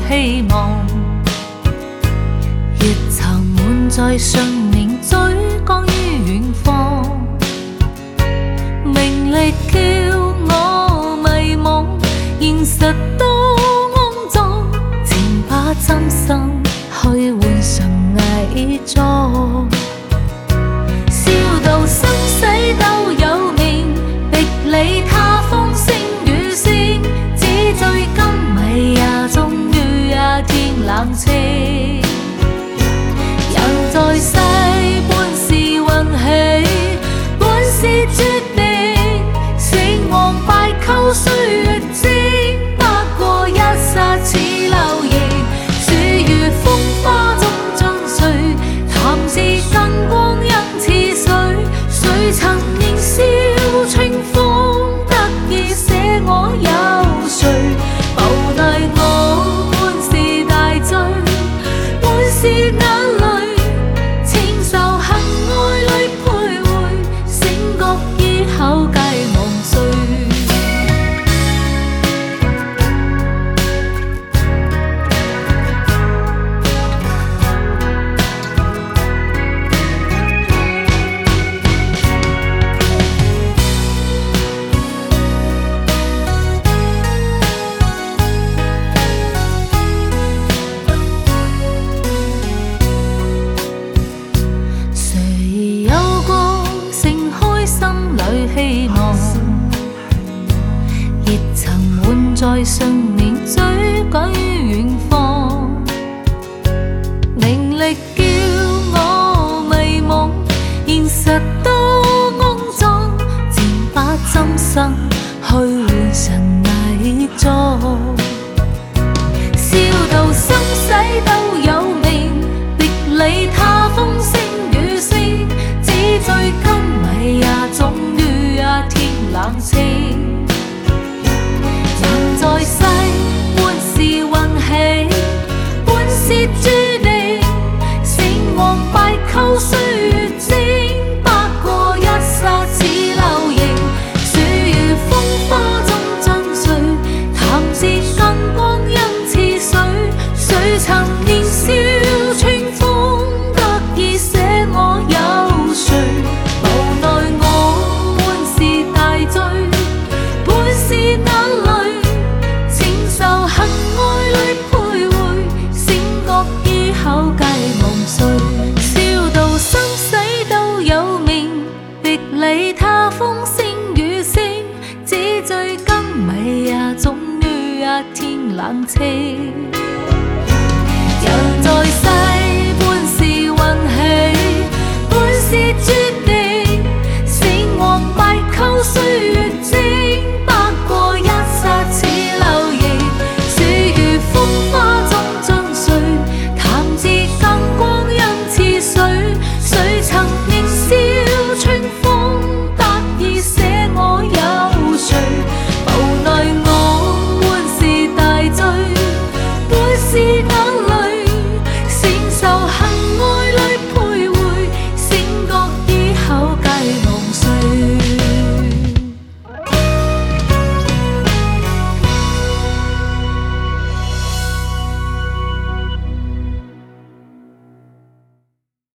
希望，热曾满载信念追赶于远方，名利叫我迷惘，现实都肮脏，前把真心去换成伪装，笑到生死都有命，逼理他风声雨声，只追今迷也终于也天冷清。人在世本是运气，本是注定，成王败寇岁月蒸，不过一刹似流萤，暑如风花中将碎，谈是更光阴似水，谁曾年少清风得意写我有谁，无奈我本是大罪，本是眼泪，承受恨爱里徘徊，醒觉以后皆忘岁。谁有过盛开心里希望，热曾满载信念追赶于远方，名利叫我迷惘，现实都肮脏，渐把真心去换成伪装，笑到生死都有命，逼理他风声雨声，只追今迷也终于也天冷清。人在世本是运气，本是注定，成王败寇岁月蒸，不过一刹似流萤，暑如风花中将碎，谈是更光阴似水，谁曾年少清风得意写我有谁，无奈我本是大罪，本是眼泪，承受恨爱里徘徊，醒觉以後皆忘歲，笑到生死都有命，逼理他風聲雨聲，只追今迷也終於也天冷清。人在世本是運氣，本是注